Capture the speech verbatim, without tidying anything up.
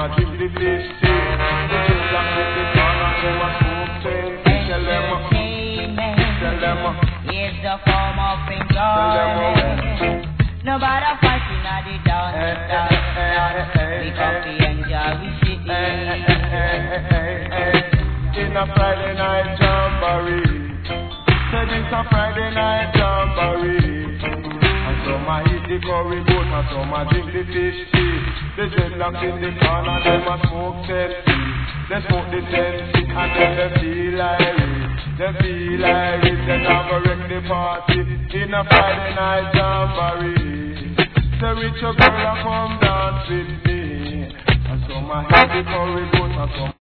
a drink the fish tea. The dreadlock with the corner, them a smoke tail. Tell them a, tell them a, is the form of enjoyment. Nobody fighting at the dance, dance, dance. We come to enjoy we shit. In a Friday night jamboree. Said it's a Friday night jamboree. And some a eat the curry goat, and some a drink the fish tea. The dreadlocks in the corner, them a smoke ten feet. They smoke the ten feet and then they feel like it. They feel like it, they never wreck the party. In a Friday night jamboree. Say rich a girl a come dance with me. And some a eat the curry goat, and some